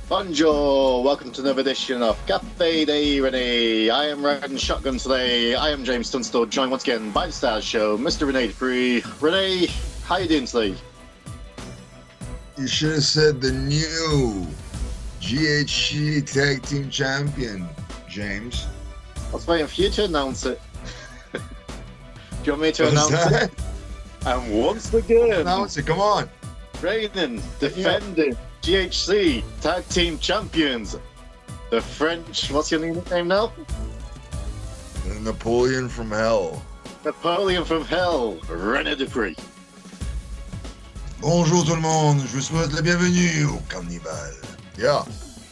Bonjour, welcome to another edition of Cafe de Rene. I am riding shotgun today. I am James Tunstall, joined once again by the Stars Show, Mr. Rene Dupree. Rene, how you doing today? You should have said the new GHC Tag Team Champion, James. I was waiting for you to announce it. Do you want me to announce it? And once again, Announce it, come on. reigning, defending GHC Tag Team Champions, the French, what's your nickname now? Napoleon from Hell. Napoleon from Hell, Rene Dupree. Bonjour tout le monde, je vous souhaite la bienvenue au Carnival. Yeah.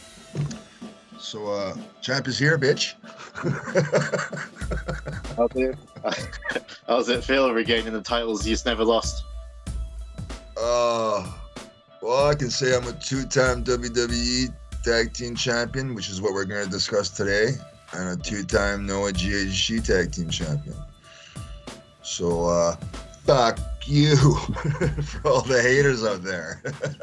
So, champ is here, bitch. How's it feel regaining the titles you've never lost? Well, I can say I'm a two-time WWE Tag Team Champion, which is what we're going to discuss today, and a two-time Noah GHC Tag Team Champion. So, fuck you for all the haters out there.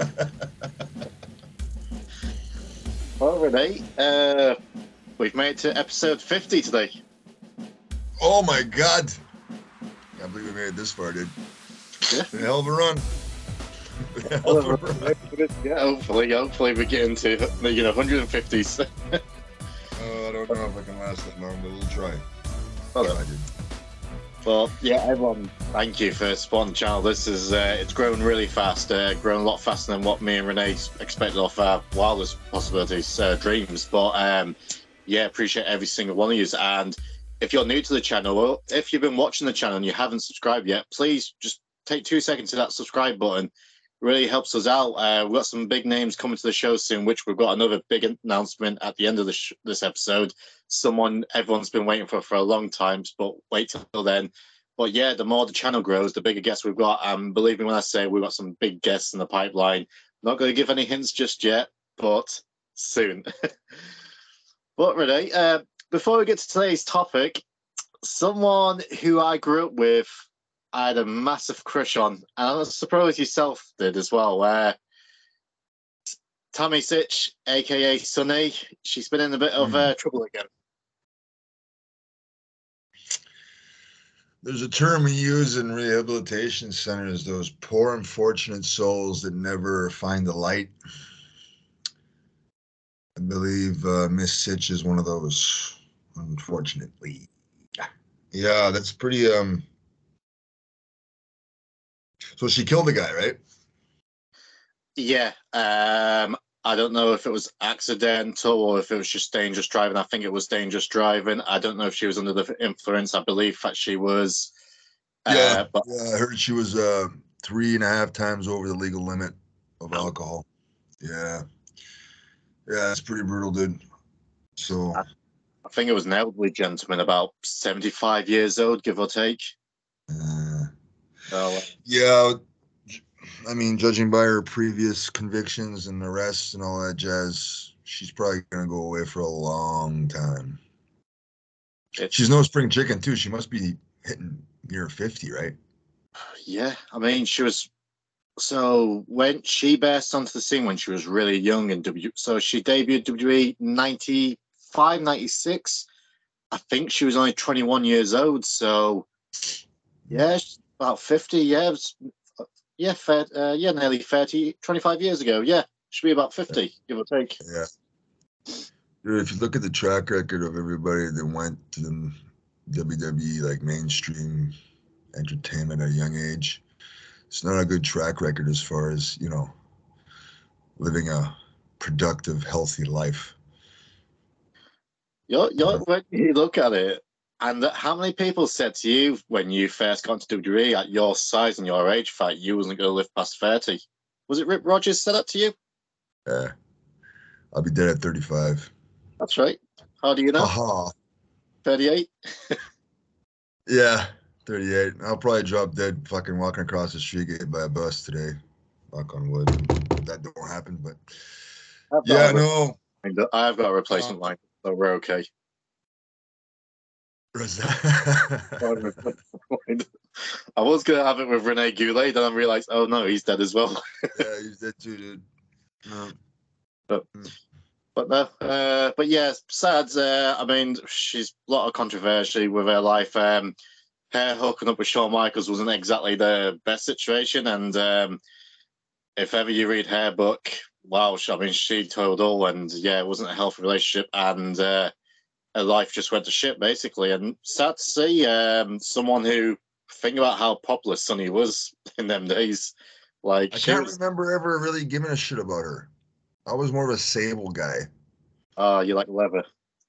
Well, Renee, we've made it to episode 50 today. Oh my god! Can't believe we made it this far, dude. Yeah. Hell of a run. Yeah, hopefully we get into 150s. I don't know if I can last that long, but we'll try. Well, yeah, everyone, thank you for supporting the channel. This is it's grown really fast, grown a lot faster than what me and Renee expected off our wildest possibilities, dreams. But yeah, appreciate every single one of you. And if you're new to the channel, or if you've been watching the channel and you haven't subscribed yet, please just take 2 seconds to that subscribe button. Really helps us out. We've got some big names coming to the show soon, which we've got another big announcement at the end of this episode. Someone everyone's been waiting for a long time, but wait till then. But yeah, the more the channel grows, the bigger guests we've got. Believe me when I say we've got some big guests in the pipeline. Not going to give any hints just yet, but soon. But Renee, before we get to today's topic, someone who I grew up with, I had a massive crush on, and I'm surprised yourself did as well. Tammy Sytch, aka Sunny, she's been in a bit of trouble again. There's a term we use in rehabilitation centers, those poor unfortunate souls that never find the light. I believe Miss Sytch is one of those, unfortunately. Yeah, that's pretty... So she killed the guy, right? Yeah. I don't know if it was accidental or if it was just dangerous driving. I think it was dangerous driving. I don't know if she was under the influence. I believe that she was. Yeah, I heard she was 3.5 times over the legal limit of alcohol. Yeah, it's pretty brutal, dude. So I think it was an elderly gentleman, about 75 years old, give or take. Yeah, I mean, judging by her previous convictions and arrests and all that jazz, she's probably gonna go away for a long time. She's no spring chicken too. She must be hitting near 50, right? Yeah, I mean, she was. So when she burst onto the scene when she was really young in so she debuted WWE 95, 96. I think she was only 21 years old. So yeah, about 50. Yeah, nearly 30, 25 years ago. Yeah, should be about 50, give or take. Yeah. Dude, if you look at the track record of everybody that went to the WWE, like mainstream entertainment at a young age, it's not a good track record as far as, living a productive, healthy life. When you look at it, and how many people said to you when you first got to WWE at your size and your age that you wasn't going to live past 30? Was it Rip Rogers said that to you? Yeah. I'll be dead at 35. That's right. How do you know? 38? Yeah, 38. I'll probably drop dead fucking walking across the street, get hit by a bus today. Knock on wood. That don't happen, but... Yeah, no. I've got a replacement line, so we're okay. I was going to have it with Rene Goulet, then I realized, oh no, he's dead as well. Yeah, he's dead too, dude. No. But But no, but yeah, sad. I mean, she's a lot of controversy with her life. Her hooking up with Shawn Michaels wasn't exactly the best situation, and if ever you read her book, wow, I mean, she told all, and yeah, it wasn't a healthy relationship, and her life just went to shit basically. And sad to see someone who think about how popular Sunny was in them days. Like I can't remember ever really giving a shit about her. I was more of a Sable guy. Oh, you like leather.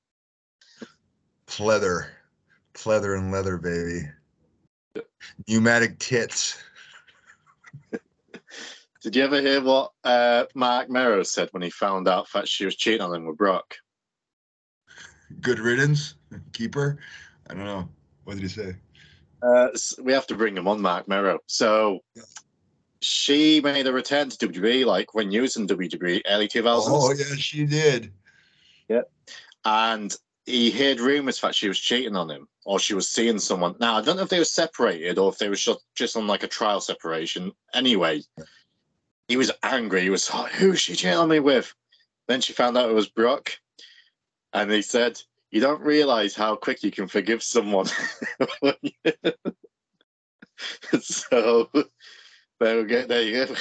Pleather and leather, baby. Pneumatic tits. Did you ever hear what Mark Mero said when he found out that she was cheating on him with Brock? Good riddance. Keep her. I don't know. What did he say? We have to bring him on, Mark Mero. So she made a return to WWE, like when you was in WWE, early 2000s. Oh, yeah, she did. Yeah. And he heard rumors that she was cheating on him or she was seeing someone. Now, I don't know if they were separated or if they were just on like a trial separation. Anyway, he was angry. He was like, who's she cheating on me with? Then she found out it was Brock. And he said, you don't realize how quick you can forgive someone. So there you go.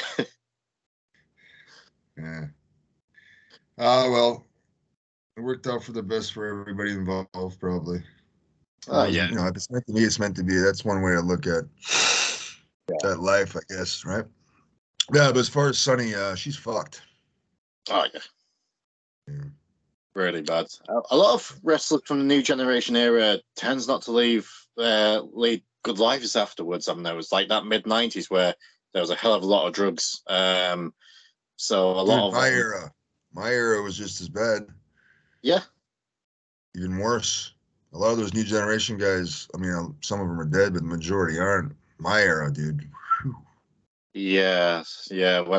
Yeah. Well, it worked out for the best for everybody involved, probably. Yeah. You know, if it's meant to be, it's meant to be. That's one way to look at that life, I guess, right? Yeah, but as far as Sunny, she's fucked. Oh, yeah. Really bad. A lot of wrestlers from the new generation era tends not to lead good lives afterwards. I mean, there was like that mid-90s where there was a hell of a lot of drugs. So a lot of my era was just as bad. Yeah. Even worse. A lot of those new generation guys, I mean, some of them are dead, but the majority aren't. My era, dude. Whew. Yeah. When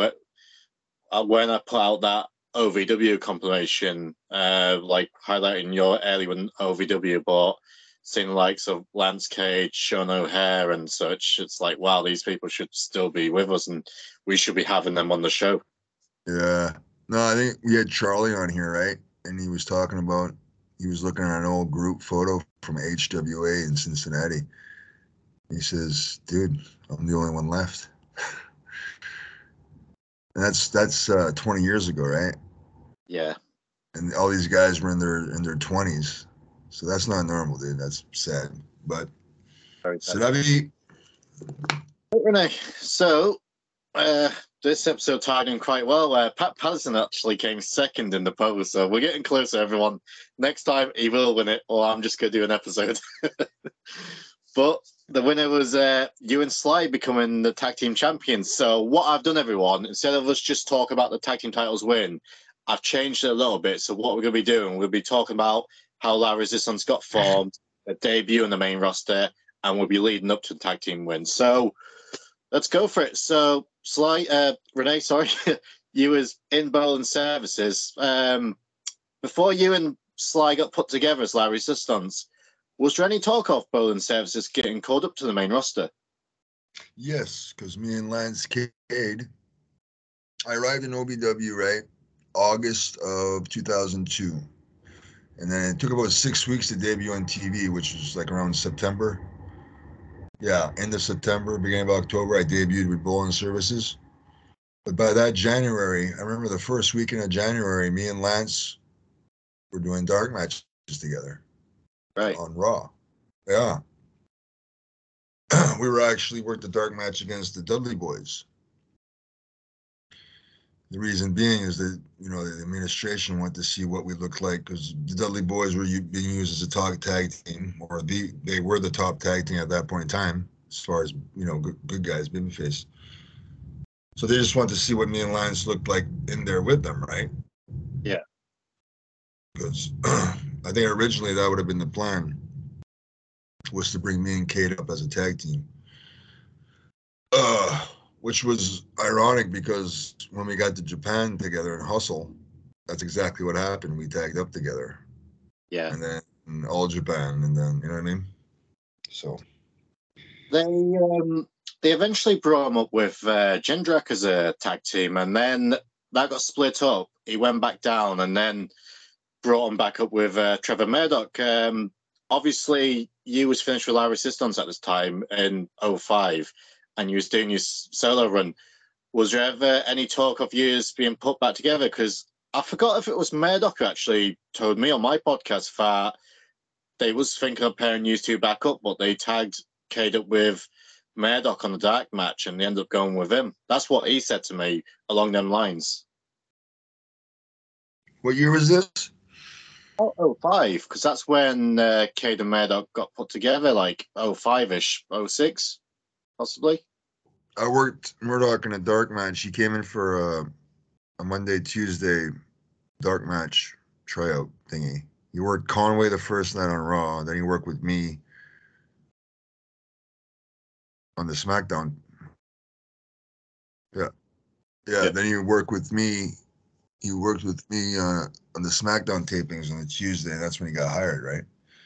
I put out that OVW compilation, like highlighting your early when OVW, but seeing the likes of Lance Cage, Sean O'Haire, and such, it's like, wow, these people should still be with us, and we should be having them on the show. Yeah. No, I think we had Charlie on here, right? And he was talking about, he was looking at an old group photo from HWA in Cincinnati. He says, dude, I'm the only one left. And that's 20 years ago, right? Yeah. And all these guys were in their 20s. So that's not normal, dude. That's sad. But c'est la vie. Renee, so this episode tied in quite well. Pat Patterson actually came second in the poll, so we're getting closer, everyone. Next time he will win it, or I'm just going to do an episode. But the winner was you and Sly becoming the tag team champions. So what I've done, everyone, instead of us just talk about the tag team titles win, I've changed it a little bit. So what we're going to be doing, we'll be talking about how La Resistance got formed, a debut in the main roster, and we'll be leading up to the tag team win. So let's go for it. So Sly, Renee, sorry, you was in Bowling Services. Before you and Sly got put together as La Resistance, was there any talk of Bowling Services getting called up to the main roster? Yes, because me and Lance Cade, I arrived in OVW, right, August of 2002. And then it took about 6 weeks to debut on TV, which was like around September. Yeah, end of September, beginning of October, I debuted with Bowling Services. But by that January, I remember the first weekend of January, me and Lance were doing dark matches together. Right. On Raw. Yeah. We were actually worked the dark match against the Dudley Boys. The reason being is that, you know, the administration wanted to see what we looked like because the Dudley Boys were being used as a top tag team, or they were the top tag team at that point in time, as far as, you know, good guys, babyface. So they just wanted to see what me and Lance looked like in there with them, right? Yeah. Because I think originally that would have been the plan, was to bring me and Kate up as a tag team. Which was ironic because when we got to Japan together in Hustle, that's exactly what happened. We tagged up together. Yeah. And then All Japan, and then, you know what I mean? So they eventually brought him up with Jindrak as a tag team, and then that got split up. He went back down and then brought him back up with Trevor Murdoch. Obviously, you was finished with La Resistance at this time in 05, and you was doing your solo run. Was there ever any talk of yours being put back together? Because I forgot if it was Murdoch who actually told me on my podcast that they was thinking of pairing you two back up, but they tagged Cade up with Murdoch on the dark match, and they ended up going with him. That's what he said to me along them lines. What year was this? Oh, 05, because that's when Cade and Murdoch got put together, like 05-ish, 06, possibly. I worked Murdoch in a dark match. He came in for a Monday, Tuesday dark match tryout thingy. He worked Conway the first night on Raw. Then he worked with me on the SmackDown. Yeah. Then he worked with me. He worked with me on the SmackDown tapings on the Tuesday. That's when he got hired, right?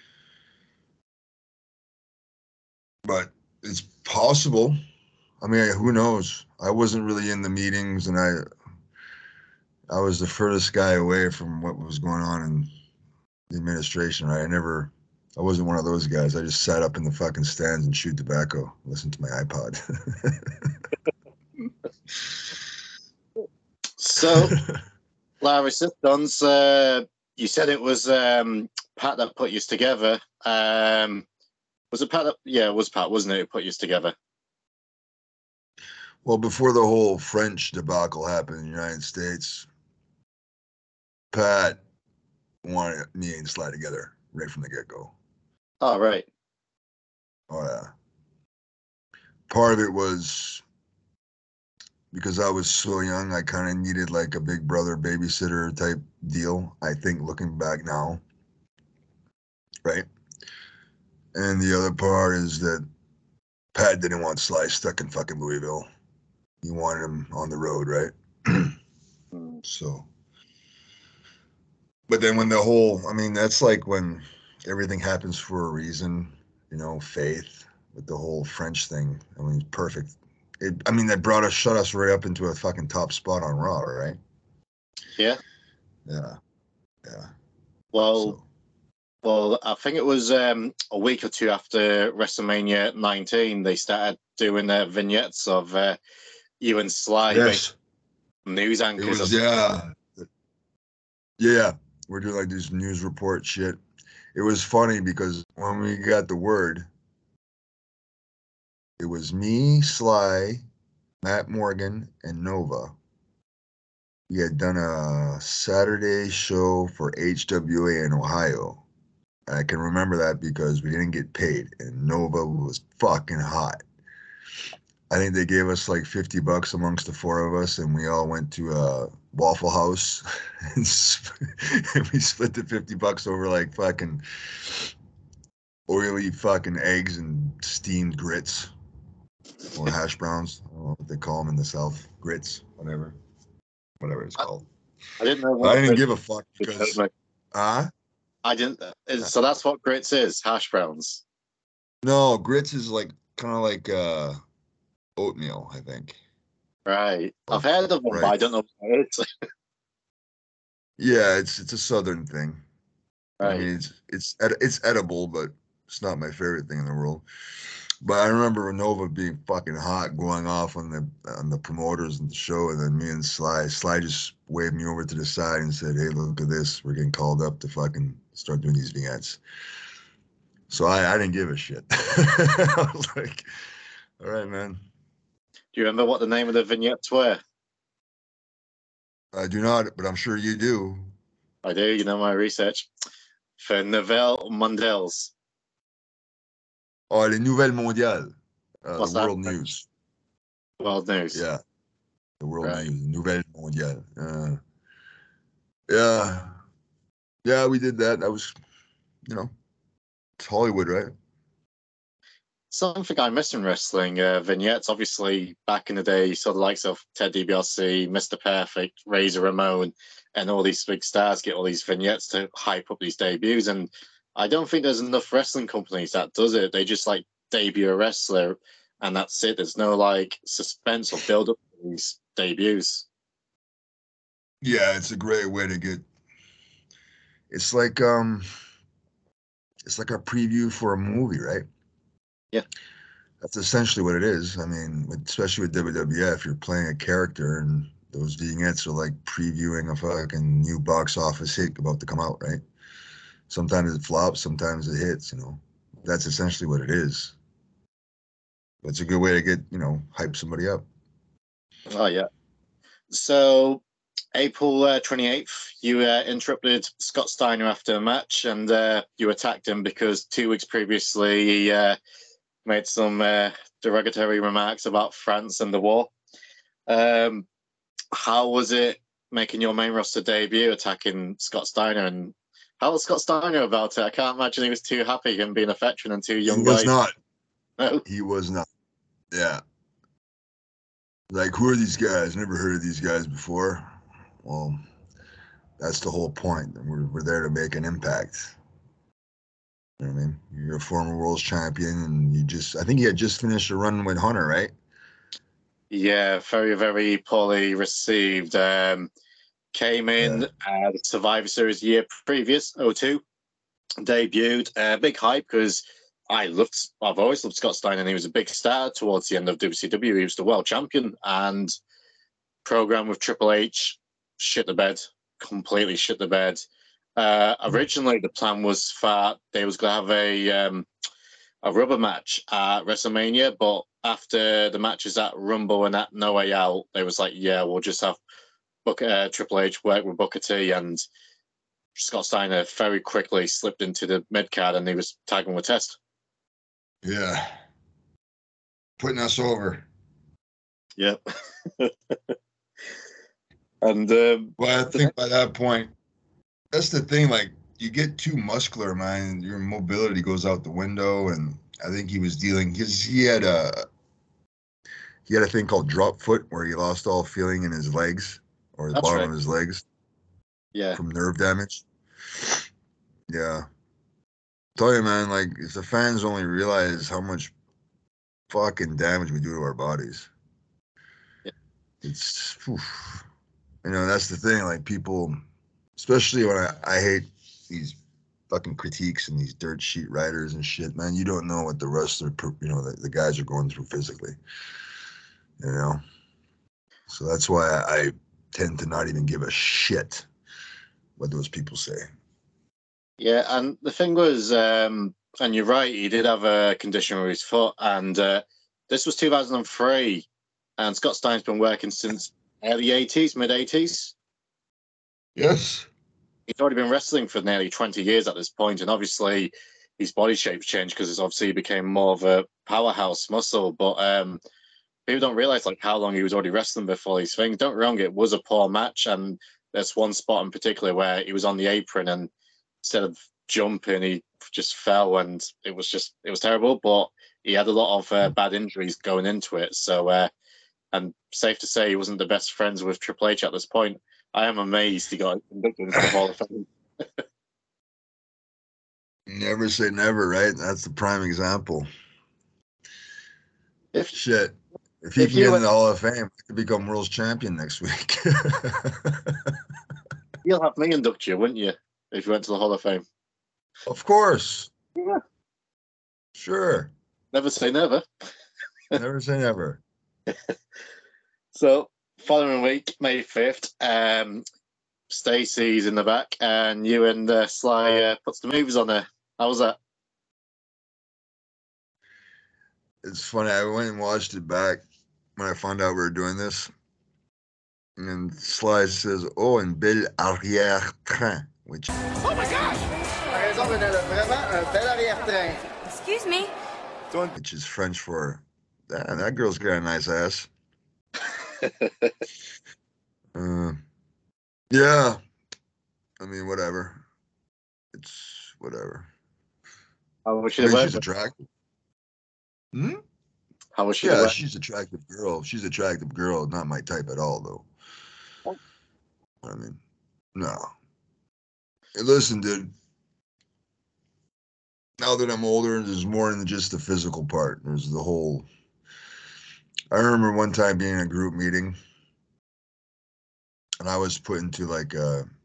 But it's possible. I mean, who knows? I wasn't really in the meetings, and I was the furthest guy away from what was going on in the administration, right? I wasn't one of those guys. I just sat up in the fucking stands and chewed tobacco, listened to my iPod. So, La Resistance, you said it was Pat that put you together. Was it Pat? Yeah, it was Pat, wasn't it, who put you together? Well, before the whole French debacle happened in the United States, Pat wanted me and Sly together right from the get-go. Oh, right. Oh, yeah. Part of it was because I was so young, I kind of needed like a big brother babysitter type deal, I think, looking back now. Right? And the other part is that Pat didn't want Sly stuck in fucking Louisville. He wanted him on the road, right? So, but then when that's like when everything happens for a reason, faith with the whole French thing. I mean, perfect. That shut us right up into a fucking top spot on Raw, right? Yeah. Yeah. Well, I think it was a week or two after WrestleMania 19, they started doing vignettes of you and Sly, yes, news anchors. Yeah. We're doing like this news report shit. It was funny because when we got the word, it was me, Sly, Matt Morgan, and Nova. We had done a Saturday show for HWA in Ohio. I can remember that because we didn't get paid, and Nova was fucking hot. I think they gave us like $50 amongst the four of us, and we all went to a Waffle House, and we split the $50 over like fucking oily fucking eggs and steamed grits or hash browns. I don't know what they call them in the South. Grits, whatever it's called. I didn't know. I didn't give a fuck because. I didn't. So that's what grits is, hash browns. No, grits is like kind of like oatmeal, I think. Right. I've heard of them, right. But I don't know what it is. Yeah, it's a Southern thing. Right. I mean, it's edible, but it's not my favorite thing in the world. But I remember Nova being fucking hot, going off on the promoters and the show, and then me and Sly just waved me over to the side and said, "Hey, look at this. We're getting called up to fucking start doing these vignettes." So I didn't give a shit. I was like, "All right, man." Do you remember what the name of the vignettes were? I do not, but I'm sure you do. I do. You know my research. For Nouvelles Mondiales. Oh, les Nouvelles Mondiales. The world news. World news. Yeah. The world news. Nouvelles Mondiales. Yeah. Yeah, we did that. That was, it's Hollywood, right? Something I miss in wrestling, vignettes. Obviously, back in the day, you saw the likes of Ted DiBiase, Mr. Perfect, Razor Ramon, and all these big stars get all these vignettes to hype up these debuts. And I don't think there's enough wrestling companies that does it. They just like debut a wrestler, and that's it. There's no like suspense or build up to these debuts. Yeah, it's a great way to get. It's like a preview for a movie, right? Yeah. That's essentially what it is. I mean, especially with WWF, you're playing a character, and those vignettes are like previewing a fucking new box office hit about to come out, right? Sometimes it flops, sometimes it hits. That's essentially what it is. It's a good way to get hype somebody up. Oh yeah. So April 28th, you interrupted Scott Steiner after a match, and you attacked him because 2 weeks previously he made some derogatory remarks about France and the war. How was it making your main roster debut, attacking Scott Steiner, and how was Scott Steiner about it? I can't imagine he was too happy him being a veteran and two young He was guys. not. No. He was not. Yeah. Like, who are these guys? Never heard of these guys before. Well, that's the whole point. We're there to make an impact. You know what I mean? You're a former world champion, and I think you had just finished a run with Hunter, right? Yeah, very, very poorly received. Came in the Survivor Series year previous, 02, debuted. Big hype because I've always loved Scott Steiner, and he was a big star towards the end of WCW. He was the world champion, and program with Triple H shit the bed, completely shit the bed. Originally, the plan was for they was going to have a rubber match at WrestleMania, but after the matches at Rumble and at No Way Out, they was like, yeah, we'll just have Triple H work with Booker T, and Scott Steiner very quickly slipped into the mid card, and he was tagging with Test. Yeah. Putting us over. Yep. And well, I think by that point, that's the thing. Like, you get too muscular, man. Your mobility goes out the window, and I think he was dealing because he had a thing called drop foot where he lost all feeling in his legs or the bottom of his legs. Yeah. From nerve damage. Yeah. Tell you, man, like, if the fans only realize how much fucking damage we do to our bodies. Yeah. It's, that's the thing. Like, people, especially when I hate these fucking critiques and these dirt sheet writers and shit, man, you don't know what the rest of the guys are going through physically. So that's why I tend to not even give a shit what those people say. Yeah, and the thing was, and you're right, he did have a condition with his foot, and this was 2003, and Scott Steiner's been working since early 80s, mid 80s. Yes. He's already been wrestling for nearly 20 years at this point, and obviously his body shape's changed because obviously he became more of a powerhouse muscle, but people don't realize like how long he was already wrestling before these things. Don't get wrong, it was a poor match, and there's one spot in particular where he was on the apron and instead of jumping, he just fell, and it was terrible. But he had a lot of bad injuries going into it. So, and safe to say, he wasn't the best friends with Triple H at this point. I am amazed he got inducted into the Hall of Fame. Never say never, right? That's the prime example. If he can get in the Hall of Fame, I could become world champion next week. You'll have me induct you, wouldn't you, if you went to the Hall of Fame? Of course. Yeah. Sure. Never say never. Never say never. So, following week, May 5th, Stacy's in the back, and you and Sly puts the movies on there. How was that? It's funny. I went and watched it back when I found out we were doing this. And Sly says, oh, un bel arrière-train. Which... Oh my gosh! Raison de vraiment un bel arrière-train. Excuse me? Which is French for, that girl's got a nice ass. Yeah. I mean, whatever. It's whatever. How was she? She's attractive. Hmm? How was she? Yeah, she's an attractive girl. She's an attractive girl. Not my type at all, though. Oh. I mean, no. Hey, listen, dude. Now that I'm older, there's more than just the physical part. There's the whole... I remember one time being in a group meeting. and I was put into like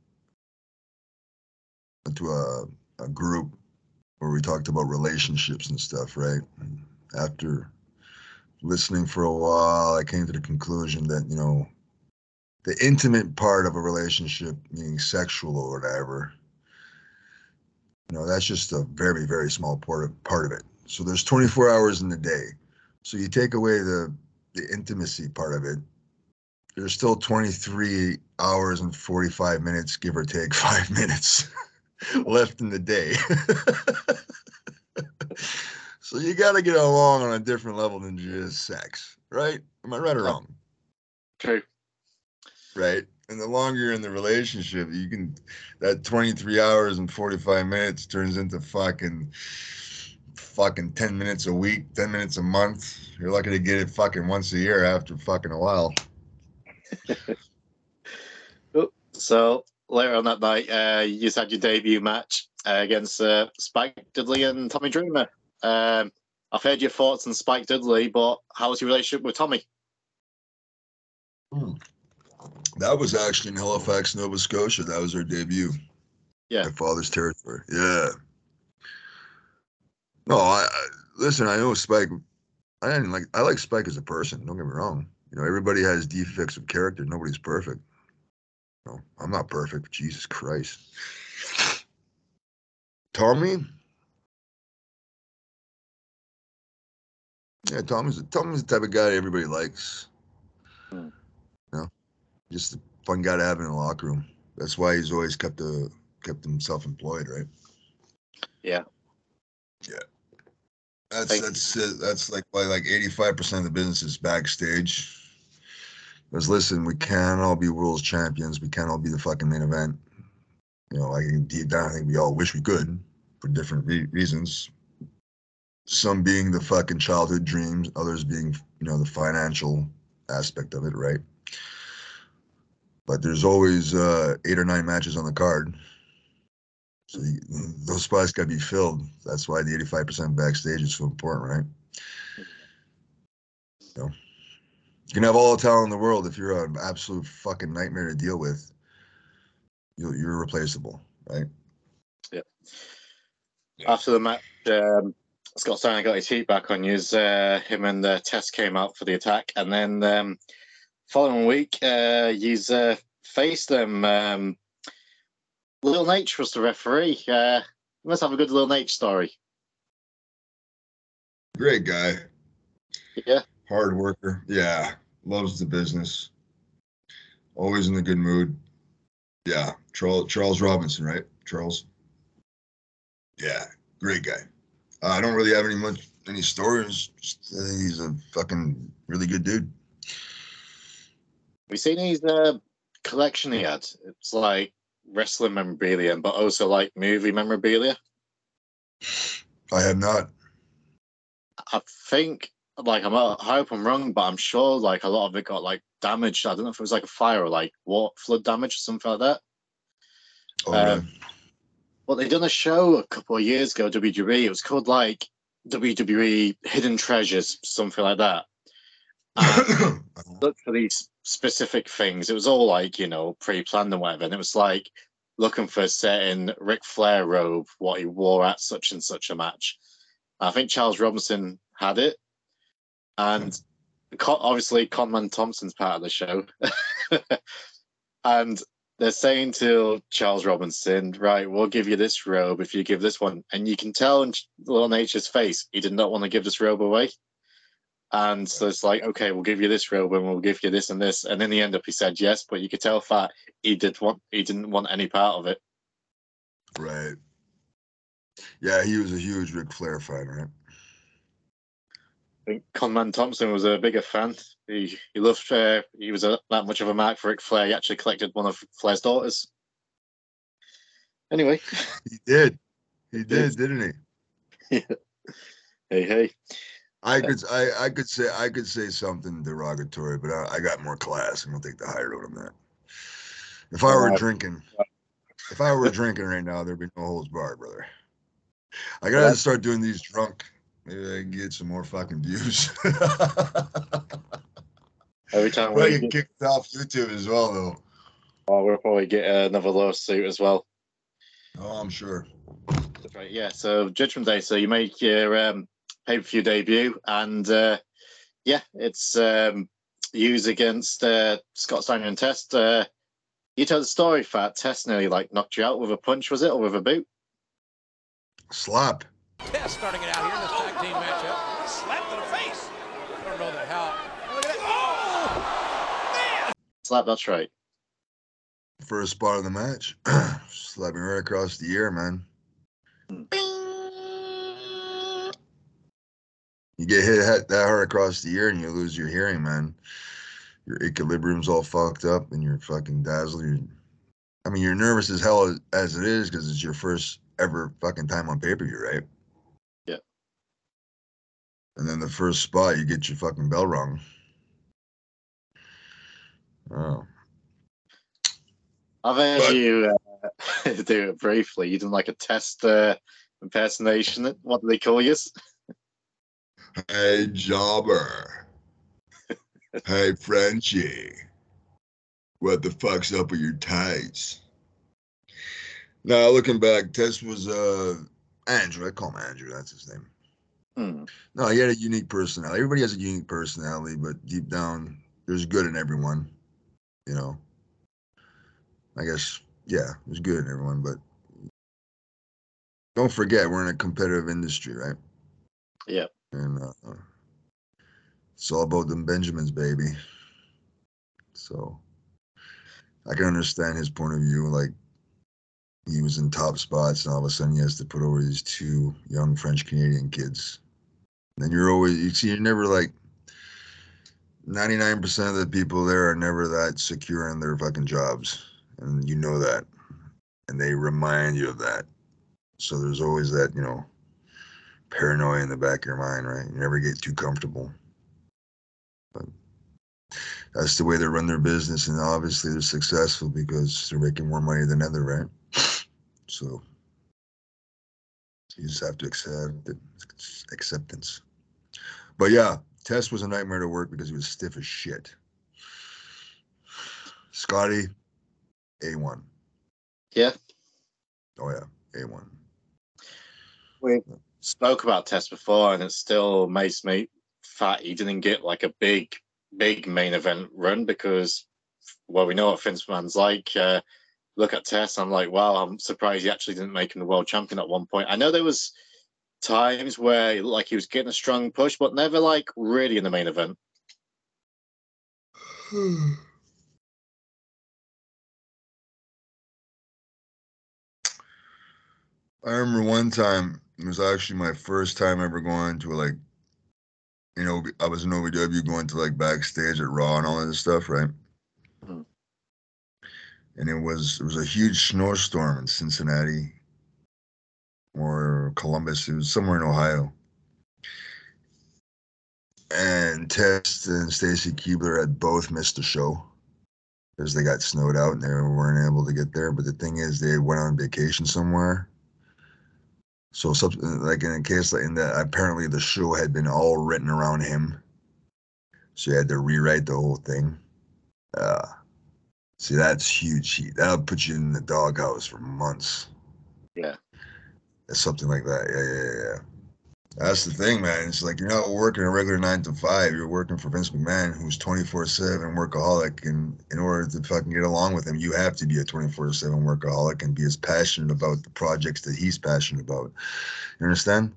into a group where we talked about relationships and stuff, right? And after listening for a while, I came to the conclusion that, the intimate part of a relationship, meaning sexual or whatever, that's just a very, very small part of it. So there's 24 hours in the day. So you take away the intimacy part of it, there's still 23 hours and 45 minutes, give or take 5 minutes left in the day. So you got to get along on a different level than just sex, right? Am I right or wrong? True. Right. And the longer you're in the relationship, that 23 hours and 45 minutes turns into fucking 10 minutes a week, 10 minutes a month. You're lucky to get it fucking once a year after fucking a while. So later on that night, you just had your debut match against Spike Dudley and Tommy Dreamer. I've heard your thoughts on Spike Dudley, but how was your relationship with Tommy? That was actually in Halifax, Nova Scotia. That was our debut. Yeah. My father's territory. Yeah. No, I listen, I know Spike. I like Spike as a person. Don't get me wrong. Everybody has defects of character. Nobody's perfect. No, I'm not perfect. Jesus Christ. Tommy? Yeah, Tommy's the type of guy everybody likes. Just a fun guy to have in the locker room. That's why he's always kept himself employed, right? Yeah. Yeah. That's like why 85% of the business is backstage. Because listen, we can't all be world champions. We can't all be the fucking main event. Deep down, I think we all wish we could for different reasons. Some being the fucking childhood dreams, others being, the financial aspect of it, right? But there's always 8 or 9 matches on the card. So those spots got to be filled. That's why the 85% backstage is so important, right? You can have all the talent in the world. If you're an absolute fucking nightmare to deal with, you're irreplaceable, right? Yeah. After the match, Scott Steiner got his heat back on you as him and Test came out for the attack. And then following week, he's faced them. Lil Nate was the referee. You must have a good Lil Nate story. Great guy. Yeah. Hard worker. Yeah. Loves the business. Always in a good mood. Yeah. Charles Robinson, right? Charles. Yeah. Great guy. I don't really have any stories. Just, I think he's a fucking really good dude. Have you seen his collection he had? It's like wrestling memorabilia, but also like movie memorabilia. I have not. I think, I hope I'm wrong, but I'm sure like a lot of it got like damaged. I don't know if it was like a fire or like flood damage or something like that. Okay. But they done a show a couple of years ago, WWE. It was called like WWE Hidden Treasures, something like that. And look for these specific things. It was all like, pre-planned and whatever. And it was like looking for a certain Ric Flair robe, what he wore at such and such a match. I think Charles Robinson had it. And obviously Conman Thompson's part of the show. And they're saying to Charles Robinson, right, we'll give you this robe if you give this one. And you can tell in Lil Nature's face, he did not want to give this robe away. And so it's like, okay, we'll give you this robe and we'll give you this and this. And in the end up, he said yes, but you could tell that he didn't want any part of it. Right. Yeah, he was a huge Ric Flair fan, right? I think Conman Thompson was a bigger fan. He loved he was that much of a mark for Ric Flair. He actually collected one of Flair's daughters. Anyway, he did, didn't he? Yeah. Hey. I could say something derogatory, but I got more class. I'm gonna take the high road on that. If I were drinking right now, there'd be no holds barred, brother. I gotta start doing these drunk. Maybe I can get some more fucking views. Every time I get kicked off YouTube as well, though. Oh, we'll probably get another lawsuit as well. Oh, I'm sure. That's right. Yeah. So Judgment Day. So you make your pay-per-view debut, and it's used against Scott Steiner and Test. You told the story, Fat. Test nearly knocked you out with a punch, was it, or with a boot? Slap. Test starting it out here in this tag team matchup. Slap to the face. I don't know how. Look at that. Oh! Man! Slap. That's right. First spot of the match. Slap me right across the ear, man. You get hit that hard across the ear and you lose your hearing, man. Your equilibrium's all fucked up and you're fucking dazzled. You're nervous as hell as it is because it's your first ever fucking time on pay-per-view, right? Yeah. And then the first spot, you get your fucking bell rung. Oh. I've heard you do it briefly. You done a Test impersonation. What do they call you? Hey, jobber. Hey, Frenchie. What the fuck's up with your tights? Now, looking back, Test was Andrew. I call him Andrew. That's his name. No, he had a unique personality. Everybody has a unique personality, but deep down, there's good in everyone. I guess, yeah, there's good in everyone, but don't forget, we're in a competitive industry, right? Yeah. And it's all about them Benjamins, baby. So I can understand his point of view. He was in top spots, and all of a sudden he has to put over these two young French Canadian kids. And you're never 99% of the people there are never that secure in their fucking jobs. And you know that. And they remind you of that. So there's always that, paranoia in the back of your mind, right? You never get too comfortable. But that's the way they run their business. And obviously they're successful because they're making more money than ever, right? So you just have to accept it. Acceptance. But yeah, Test was a nightmare to work because he was stiff as shit. Scotty, A1. Yeah. Oh yeah, A1. We spoke about Test before, and it still makes me fat he didn't get a big main event run because, well, we know what Vince McMahon's like. Look at Test, I'm like, wow, I'm surprised he actually didn't make him the world champion at one point. I know there was times where it looked like he was getting a strong push, but never really in the main event. I remember one time, it was actually my first time ever going to I was in OVW going to backstage at Raw and all of this stuff, right? Mm-hmm. And it was a huge snowstorm in Cincinnati or Columbus. It was somewhere in Ohio. And Test and Stacy Keibler had both missed the show because they got snowed out and they weren't able to get there. But the thing is, they went on vacation somewhere. So, in a case in that, apparently the show had been all written around him. So you had to rewrite the whole thing. See, that's huge heat. That'll put you in the doghouse for months. Yeah. It's something like that. Yeah. That's the thing, man. It's you're not working a regular 9 to 5. You're working for Vince McMahon, who's 24/7 workaholic. And in order to fucking get along with him, you have to be a 24/7 workaholic and be as passionate about the projects that he's passionate about. You understand?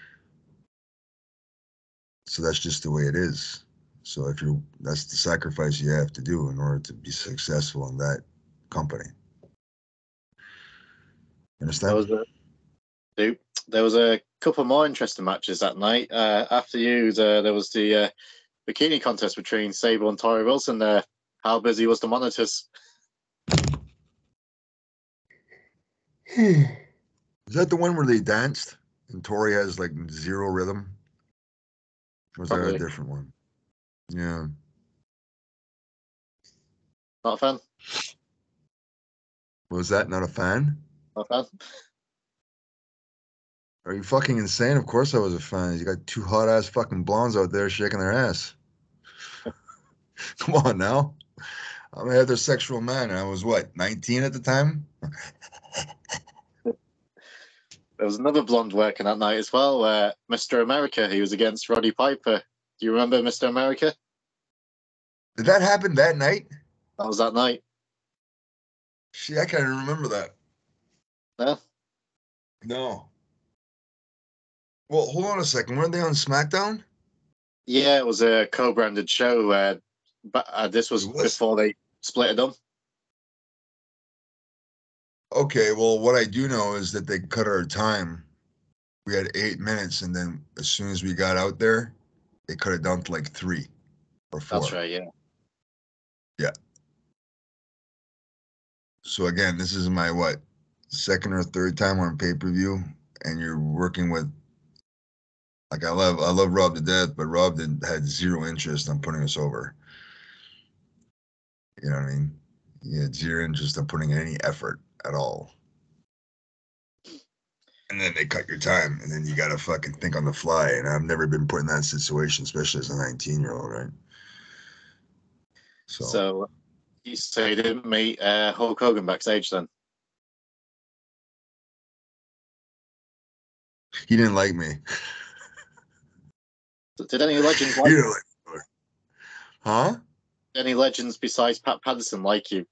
So that's just the way it is. So that's the sacrifice you have to do in order to be successful in that company. You understand? There was a couple more interesting matches that night. After you, there was the bikini contest between Sable and Tori Wilson. How busy was the monitors? Is that the one where they danced and Tori has zero rhythm? Or was that a different one? Yeah. Not a fan? Was that not a fan? Not a fan? Are you fucking insane? Of course I was a fan. You got two hot ass fucking blondes out there shaking their ass. Come on now. I'm a heterosexual man. And I was what, 19 at the time? There was another blonde working that night as well, Mr. America. He was against Roddy Piper. Do you remember Mr. America? Did that happen that night? That was that night. Shit, I can't even remember that. No? No. Well, hold on a second. Weren't they on SmackDown? Yeah, it was a co-branded show. But this was before they split it up. Okay, well, what I do know is that they cut our time. We had 8 minutes, and then as soon as we got out there, they cut it down to like 3 or 4. That's right, yeah. Yeah. So again, this is my second or third time on pay-per-view, and you're working with, like, I love Rob to death, but Rob had zero interest on putting us over. You know what I mean? He had zero interest in putting in any effort at all. And then they cut your time, and then you got to fucking think on the fly. And I've never been put in that situation, especially as a 19-year-old, right? So you say you didn't meet Hulk Hogan backstage then? He didn't like me. Did any legends like you? Huh? Any legends besides Pat Patterson like you?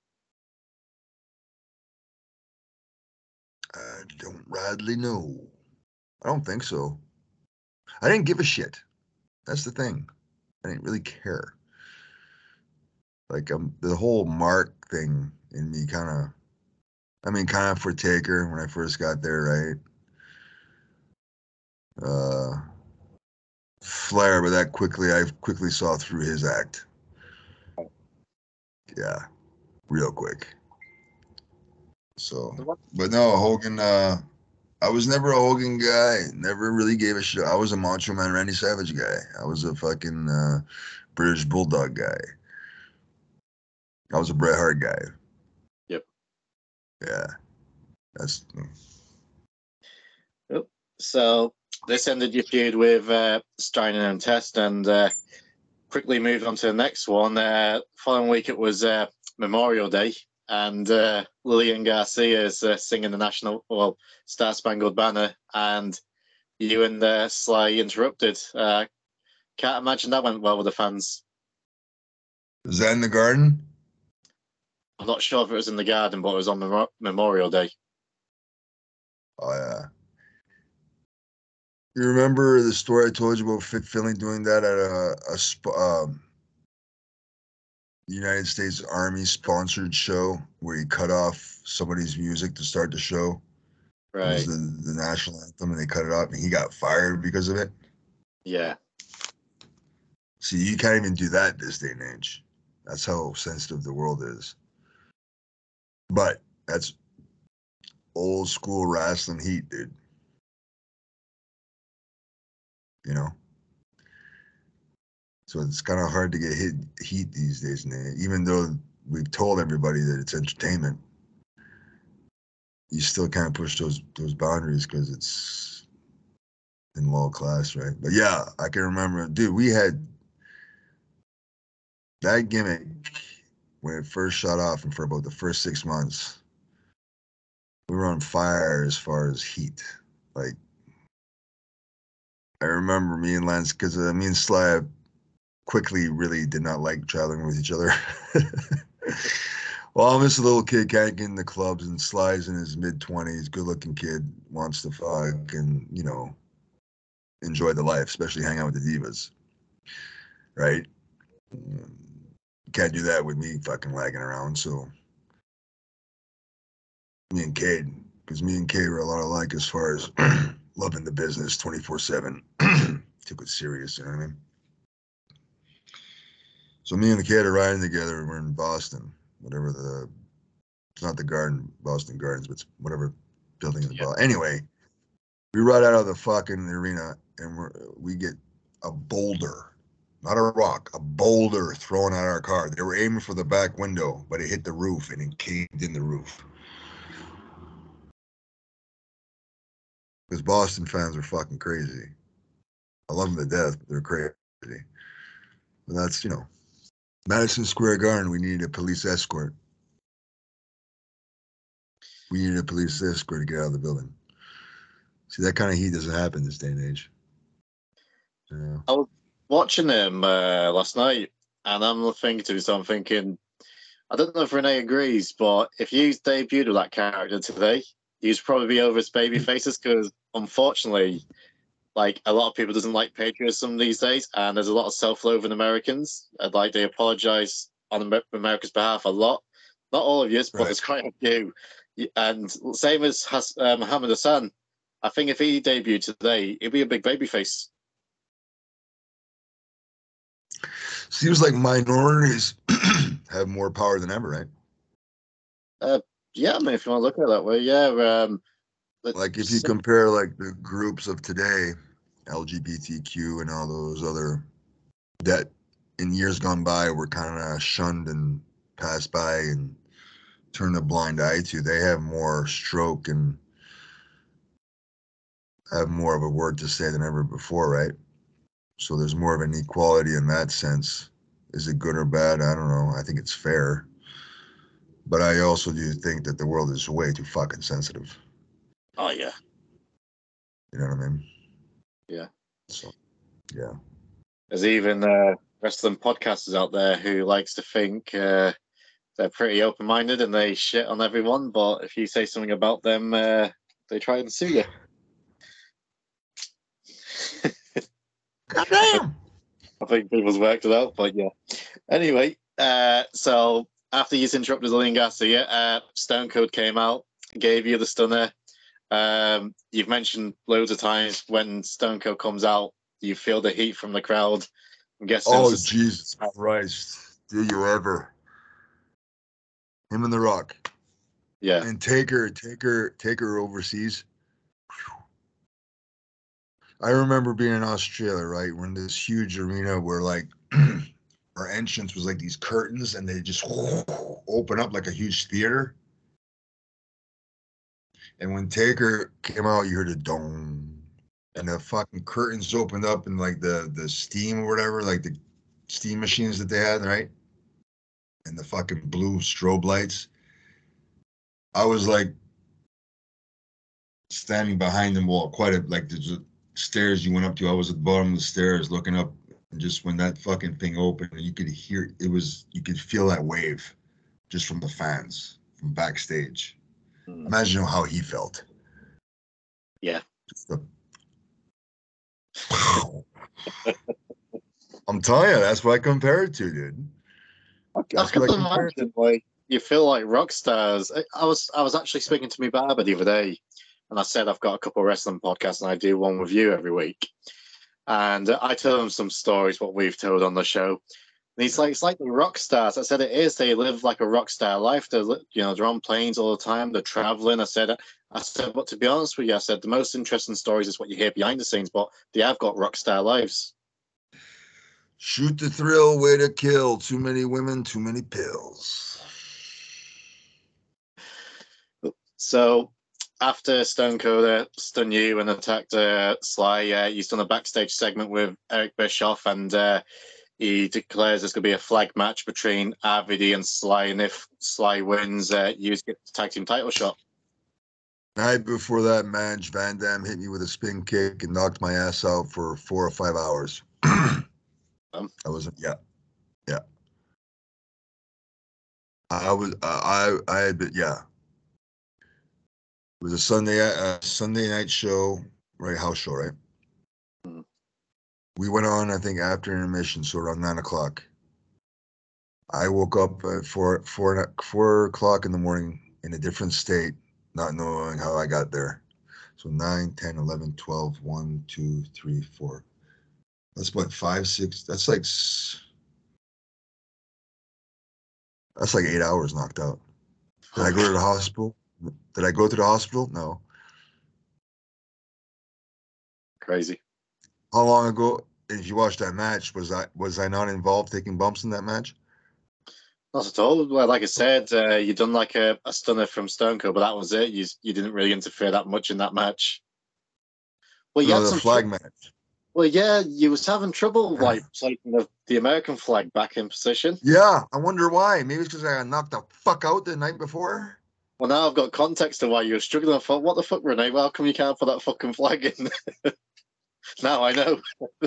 I don't rightly know. I don't think so. I didn't give a shit. That's the thing. I didn't really care. Like the whole Mark thing in me kind of for Taker when I first got there, right? Flair, but I quickly saw through his act. Yeah, real quick. So, but no, Hogan, I was never a Hogan guy. Never really gave a shit. I was a Macho Man Randy Savage guy. I was a fucking British Bulldog guy. I was a Bret Hart guy. Yep. Yeah. That's. Yep. So this ended your feud with Steiner and Test, and quickly moved on to the next one. Following week it was Memorial Day, and Lillian Garcia is singing the Star Spangled Banner, and you and Sly interrupted. Can't imagine that went well with the fans. Was that in the Garden? I'm not sure if it was in the Garden, but it was on Memorial Day. Oh, yeah. You remember the story I told you about Fit Philly doing that at a United States Army sponsored show where he cut off somebody's music to start the show? Right. It was the national anthem, and they cut it off, and he got fired because of it. Yeah. See, you can't even do that this day and age. That's how sensitive the world is. But that's old school wrestling heat, dude. You know? So it's kind of hard to get heat these days. And even though we've told everybody that it's entertainment, you still can't push those boundaries because it's in low class, right? But yeah, I can remember, dude, we had that gimmick when it first shot off, and for about the first 6 months, we were on fire as far as heat. Like, I remember me and Lance, because me and Sly quickly really did not like traveling with each other. Well, I'm just a little kid, can't get in the clubs, and Sly's in his mid-20s, good-looking kid, wants to fuck and, enjoy the life, especially hang out with the divas, right? Can't do that with me fucking lagging around, so me and Cade were a lot alike as far as loving the business 24/7. Took it serious, you know what I mean? So me and the Cade are riding together. We're in Boston, it's not the Garden, Boston Gardens, but it's whatever building in the Boston. Anyway, we ride out of the fucking arena, and we get a boulder, not a rock, a boulder thrown at our car. They were aiming for the back window, but it hit the roof and it caved in the roof. Because Boston fans are fucking crazy. I love them to death, but they're crazy. But that's, Madison Square Garden, we needed a police escort. We needed a police escort to get out of the building. See, that kind of heat doesn't happen this day and age. Yeah. I was watching him last night, and I'm thinking to myself, I'm thinking, I don't know if Renee agrees, but if you debuted with that character today, he'd probably be over his baby faces because, unfortunately, like a lot of people doesn't like patriotism these days, and there's a lot of self-loathing Americans. Like they apologize on America's behalf a lot. Not all of you, but Right. there's quite a few. And same as Muhammad Hassan. I think if he debuted today, he'd be a big baby face. Seems like minorities have more power than ever, right? Yeah, I mean, if you want to look at it that way, yeah. Like if you compare like the groups of today, LGBTQ and all those other that in years gone by were kind of shunned and passed by and turned a blind eye to, they have more stroke and have more of a word to say than ever before, right? So there's more of an equality in that sense. Is it good or bad? I don't know. I think it's fair. But I also do think that the world is way too fucking sensitive. Oh, yeah. You know what I mean? Yeah. So, yeah. There's even wrestling podcasters out there who likes to think they're pretty open-minded and they shit on everyone, but if you say something about them, they try and sue you. God damn! I think people's worked it out, but yeah. Anyway, so after you interrupted Lillian Garcia, Stone Cold came out, gave you the stunner. You've mentioned loads of times when Stone Cold comes out, you feel the heat from the crowd. I'm guessing. Oh, Jesus Christ. Do you ever? Him and The Rock. Yeah. And take her overseas. I remember being in Australia, right? We're in this huge arena where like our entrance was like these curtains and they just open up like a huge theater. And when Taker came out, you heard a dong. And the fucking curtains opened up and like the steam or whatever, like the steam machines that they had, right? And the fucking blue strobe lights. I was like standing behind them wall, like there's a stairs you went up to. I was at the bottom of the stairs looking up, and just when that fucking thing opened, you could hear you could feel that wave just from the fans from backstage. Imagine how he felt. Yeah. Just I'm telling you, that's what I compare it to, dude. I can imagine, like, you feel like rock stars. I was actually speaking to my barber the other day, and I said I've got a couple of wrestling podcasts, and I do one with you every week. And I told him some stories, what we've told on the show. And he's like, it's like the rock stars. I said, it is. They live like a rock star life. They're on planes all the time. They're traveling. I said, but to be honest with you, I said, the most interesting stories is what you hear behind the scenes, but they have got rock star lives. Shoot the thrill, way to kill. Too many women, too many pills. So after Stone Cold stunned you and attacked Sly, you've done a backstage segment with Eric Bischoff, and he declares there's going to be a flag match between RVD and Sly, and if Sly wins, you get the tag team title shot. Night before that match, Van Damme hit me with a spin kick and knocked my ass out for 4 or 5 hours. I wasn't. Yeah. I was. I had been. Yeah. It was a Sunday night show, right? House show, right? Mm. We went on, I think, after intermission, so around 9:00. I woke up at 4 o'clock in the morning in a different state, not knowing how I got there. So 9, 10, 11, 12, 1, 2, 3, 4. That's what, 5, 6. That's like 8 hours knocked out. Did I go to the hospital? Did I go to the hospital? No. Crazy. How long ago? If you watched that match, was I not involved taking bumps in that match? Not at all. Well, like I said, you done like a stunner from Stone Cold, but that was it. You didn't really interfere that much in that match. Well, you No, had the some flag match. Well, yeah, you was having trouble like placing the American flag back in position. Yeah, I wonder why. Maybe it's because I got knocked the fuck out the night before. Well, now I've got context to why you were struggling. I thought, what the fuck, Renee? Well, how come you can't put that fucking flag in? Now I know.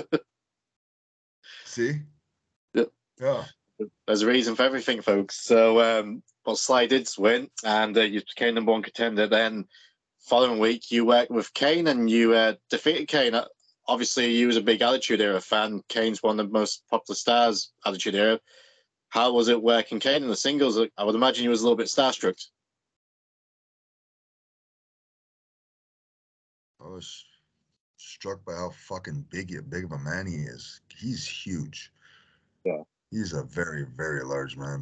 See? Yep. Yeah. There's a reason for everything, folks. So, but Sly did win, and you became number one contender. Then, following week, you worked with Kane, and you defeated Kane. Obviously, you was a big Attitude Era fan. Kane's one of the most popular stars, Attitude Era. How was it working Kane in the singles? I would imagine you was a little bit starstruck. I was struck by how fucking big of a man he is. He's huge. Yeah. He's a very, very large man.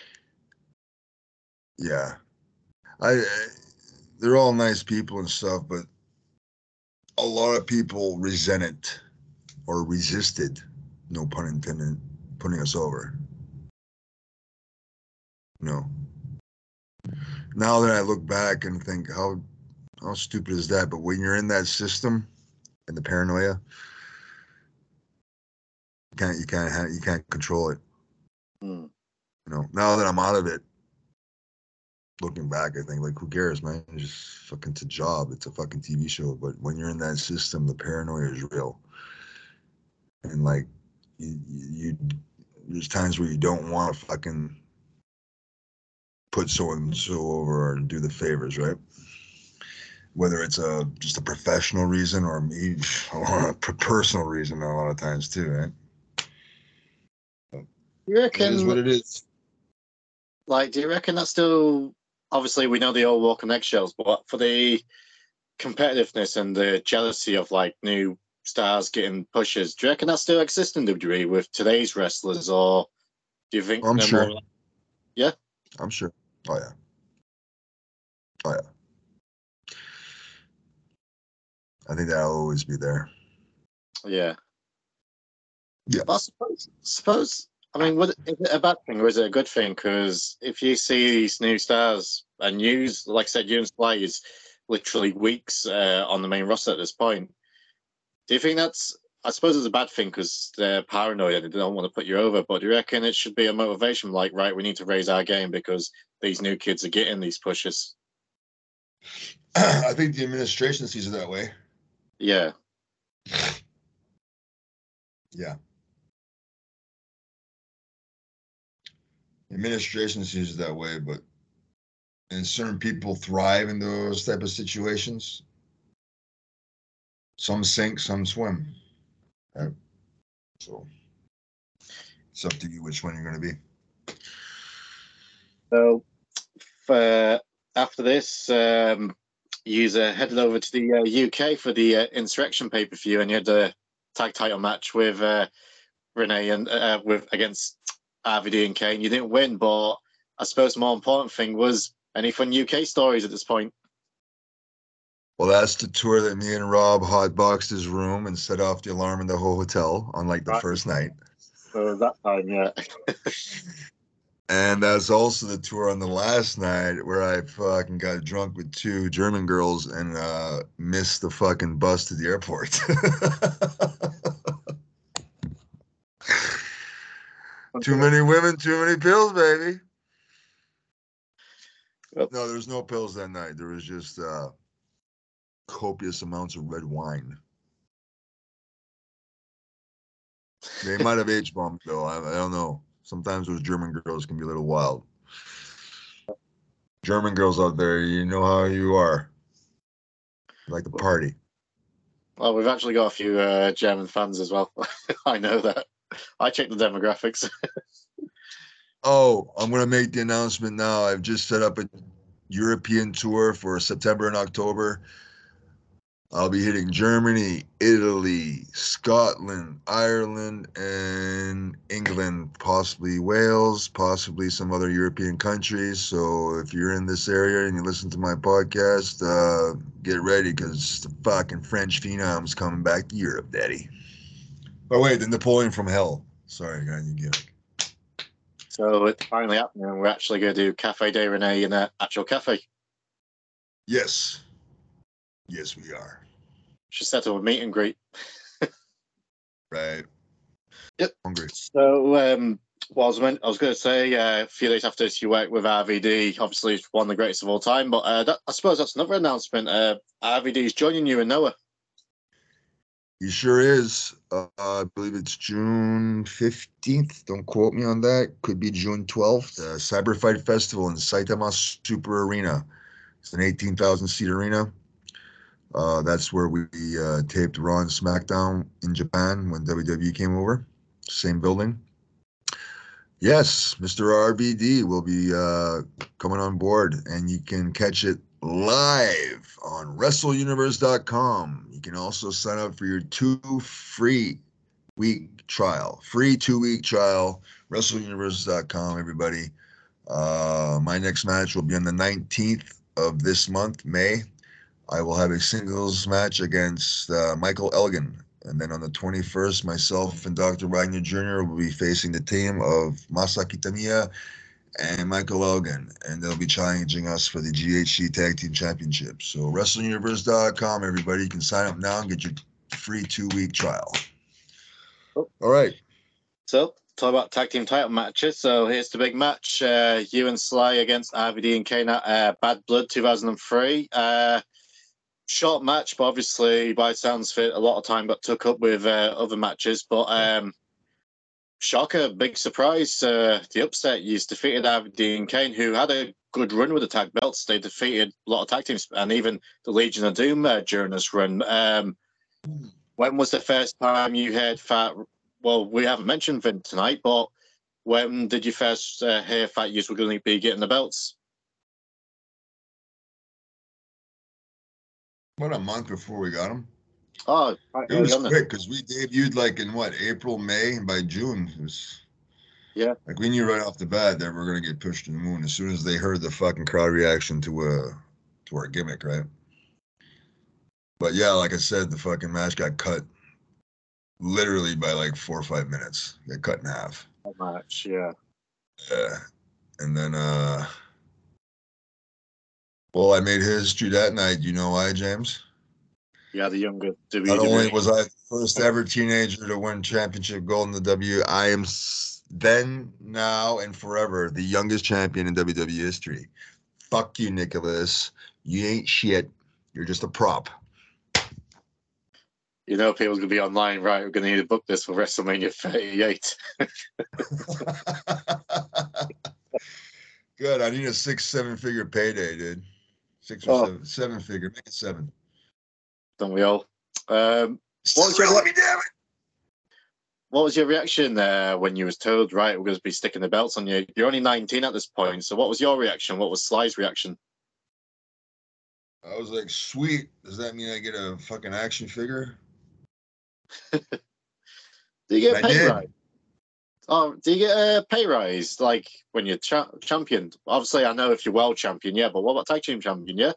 Yeah. They're all nice people and stuff, but a lot of people resent it or resisted, no pun intended, putting us over. No. Now that I look back and think how stupid is that? But when you're in that system and the paranoia, you can't control it. Mm. You know, now that I'm out of it, looking back, I think like, who cares, man? It's just fucking, it's a job. It's a fucking TV show. But when you're in that system, the paranoia is real. And like, you there's times where you don't want to fucking put so and so over or do the favors, right? Whether it's just a professional reason or a personal reason, a lot of times too, right? You reckon? It is what it is. Like, do you reckon that's still? Obviously, we know the old Walk on Eggshells, but for the competitiveness and the jealousy of like new stars getting pushes, do you reckon that still exists in WWE with today's wrestlers, or do you think? I'm sure. More... Yeah, I'm sure. Oh yeah. Oh yeah. I think that'll always be there. Yeah. Yeah. But I suppose. I mean, is it a bad thing or is it a good thing? Because if you see these new stars and use, like I said, you and Sly is literally weeks on the main roster at this point. Do you think that's? I suppose it's a bad thing because they're paranoid and they don't want to put you over. But do you reckon it should be a motivation? Like, right, we need to raise our game because these new kids are getting these pushes. I think the administration sees it that way. Yeah. Yeah. Administration sees it that way, but and certain people thrive in those type of situations. Some sink, some swim. Right? So it's up to you which one you're going to be. So after this, you headed over to the UK for the Insurrection pay-per-view, and you had a tag title match with Renee and against RVD and Kane. You didn't win, but I suppose the more important thing was any fun UK stories at this point. Well, that's the tour that me and Rob hotboxed his room and set off the alarm in the whole hotel on like the first night. So that time, yeah. And that's also the tour on the last night where I fucking got drunk with two German girls and missed the fucking bus to the airport. Too many women, too many pills, baby. Yep. No, there was no pills that night. There was just copious amounts of red wine. They might have H-bombed, though. I don't know. Sometimes those German girls can be a little wild. German girls out there, you know how you are. You like to party. Well, we've actually got a few German fans as well. I know that. I checked the demographics. Oh, I'm going to make the announcement now. I've just set up a European tour for September and October. I'll be hitting Germany, Italy, Scotland, Ireland, and England, possibly Wales, possibly some other European countries. So if you're in this area and you listen to my podcast, get ready because the fucking French phenom's coming back to Europe, daddy. Oh, wait, the Napoleon from Hell. Sorry, I got a new gimmick. So it's finally happening. We're actually going to do Cafe de Renee in an actual cafe. Yes. Yes, we are. Should set up a meet and greet. Right. Yep. Hungry. So, I was going to say, a few days after this, you worked with RVD. Obviously, one of the greatest of all time. But I suppose that's another announcement. RVD is joining you in Noah. He sure is. I believe it's June 15th. Don't quote me on that. Could be June 12th. Cyber Fight Festival in Saitama Super Arena. It's an 18,000 seat arena. That's where we taped Raw and SmackDown in Japan when WWE came over. Same building. Yes, Mr. RVD will be coming on board, and you can catch it live on WrestleUniverse.com. You can also sign up for your free 2-week trial, WrestleUniverse.com, everybody. My next match will be on the 19th of this month, May. I will have a singles match against Michael Elgin. And then on the 21st, myself and Dr. Wagner Jr. will be facing the team of Masaki Tamiya and Michael Elgin. And they'll be challenging us for the GHC Tag Team Championship. So WrestleUniverse.com, everybody. You can sign up now and get your free 2-week trial. Oh. All right. So, talk about tag team title matches. So, here's the big match. You and Sly against RVD and Kane at Bad Blood 2003. Short match, but obviously, by the sounds of it, a lot of time got took up with other matches. But shocker, big surprise, the upset. You defeated RVD and Kane, who had a good run with the tag belts. They defeated a lot of tag teams, and even the Legion of Doom during this run. When was the first time you heard that? Well, we haven't mentioned Vin tonight, but when did you first hear that you were going to be getting the belts? About a month before we got them. Oh, it was quick because we debuted like in April, May, and by June it was. Yeah. Like we knew right off the bat that we're gonna get pushed to the moon as soon as they heard the fucking crowd reaction to our gimmick, right? But yeah, like I said, the fucking match got cut literally by like 4 or 5 minutes. Got cut in half. Match, yeah. Yeah. And then well, I made history that night. You know why, James? Yeah, the younger WWE. Not only was I the first ever teenager to win championship gold in the W, I am then, now, and forever the youngest champion in WWE history. Fuck you, Nicholas. You ain't shit. You're just a prop. You know, people's going to be online, right? We're going to need to book this for WrestleMania 38. Good. I need a 6-7 figure payday, dude. 6 or 7 figure. Make it 7. Don't we all? What was your reaction when you was told, right, we're going to be sticking the belts on you? You're only 19 at this point, so what was your reaction? What was Sly's reaction? I was like, sweet. Does that mean I get a fucking action figure? Do you get a pay rise? Oh, do you get a pay rise like when you're champion? Obviously, I know if you're world champion, yeah, but what about tag team champion, yeah?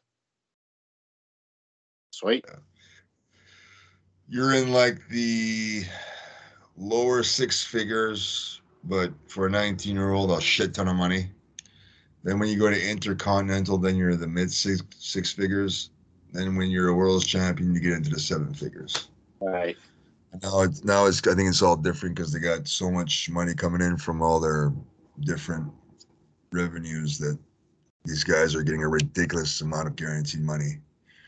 Sweet. Yeah. You're in like the lower 6 figures, but for a 19-year-old, a shit ton of money. Then when you go to Intercontinental, then you're in the mid six figures. Then when you're a world's champion, you get into the 7 figures. All right. Now it's I think it's all different because they got so much money coming in from all their different revenues that these guys are getting a ridiculous amount of guaranteed money.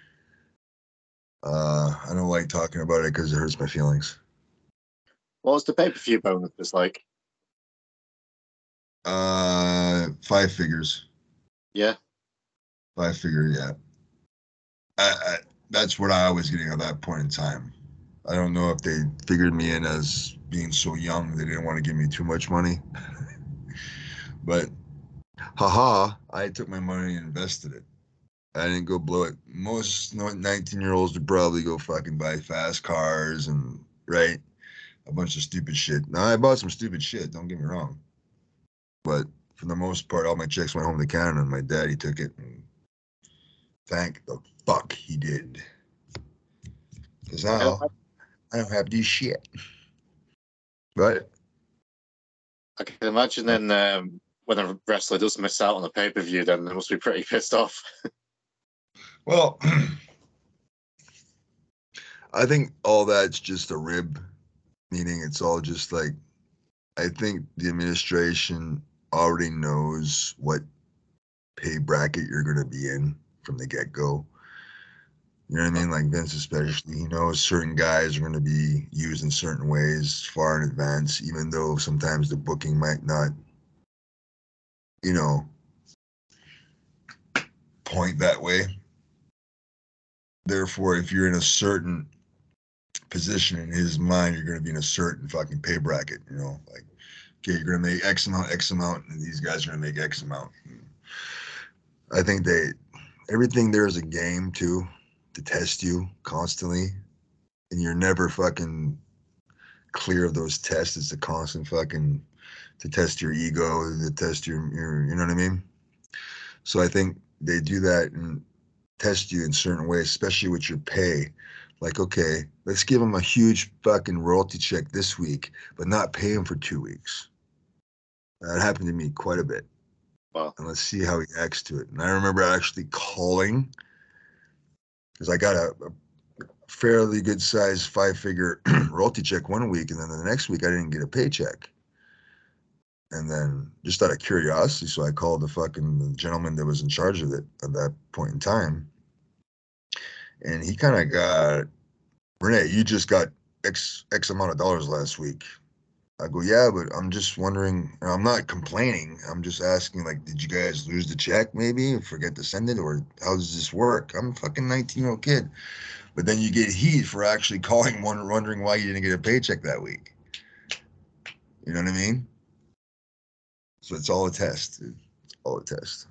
I don't like talking about it because it hurts my feelings. What was the pay-per-view bonus like? 5 figures. Yeah. 5 figure, yeah. That's what I was getting at that point in time. I don't know if they figured me in as being so young, they didn't want to give me too much money. But, I took my money and invested it. I didn't go blow it. Most 19-year-olds would probably go fucking buy fast cars and, right? A bunch of stupid shit. Now, I bought some stupid shit, don't get me wrong. But for the most part, all my checks went home to Canada, and my daddy took it. And thank the fuck he did. Because now I don't have this shit. But I can imagine then when a wrestler does miss out on a pay-per-view, then they must be pretty pissed off. Well, I think all that's just a rib Meaning it's all just like, I think the administration already knows what pay bracket you're going to be in from the get-go. You know what I mean? Like Vince especially, he knows certain guys are going to be used in certain ways far in advance, even though sometimes the booking might not, you know, point that way. Therefore, if you're in a certain position in his mind, you're going to be in a certain fucking pay bracket, you know, like, okay, you're going to make X amount, and these guys are going to make X amount. I think everything there is a game too, to test you constantly, and you're never fucking clear of those tests. It's a constant fucking to test your ego, to test your you know what I mean? So I think they do that and test you in certain ways, especially with your pay. Like, okay, let's give him a huge fucking royalty check this week, but not pay him for 2 weeks. That happened to me quite a bit. Wow. And let's see how he acts to it. And I remember actually calling, because I got a fairly good sized 5-figure royalty check one week, and then the next week I didn't get a paycheck. And then just out of curiosity, so I called the gentleman that was in charge of it at that point in time. And he kind of got, Renee, you just got X amount of dollars last week. I go, yeah, but I'm just wondering, I'm not complaining. I'm just asking, like, did you guys lose the check maybe and forget to send it? Or how does this work? I'm a fucking 19-year-old kid. But then you get heat for actually calling one, wondering why you didn't get a paycheck that week. You know what I mean? So it's all a test, dude. It's all a test.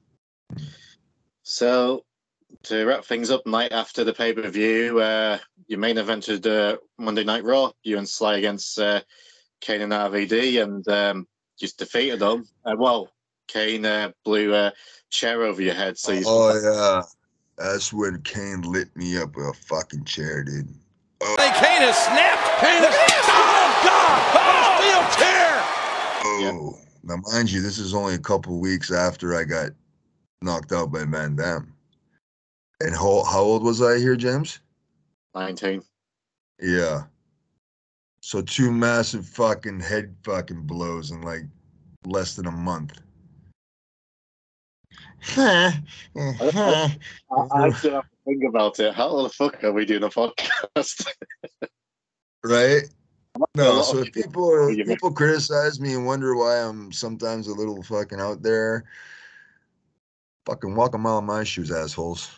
So, to wrap things up, night after the pay-per-view, your main event was Monday Night Raw. You and Sly against Kane and RVD, and just defeated them. Kane blew a chair over your head. So yeah. That's when Kane lit me up with a fucking chair, dude. Oh. Kane has snapped. Oh, God! Oh, steel chair! Oh. Yeah. Now, mind you, this is only a couple of weeks after I got knocked out by Van Damme. And how old was I here, James? 19. Yeah. So 2 massive fucking head fucking blows in like less than a month. I still have to think about it. How the fuck are we doing a podcast? Right? No, so if people criticize me and wonder why I'm sometimes a little fucking out there, fucking walk a mile in my shoes, assholes.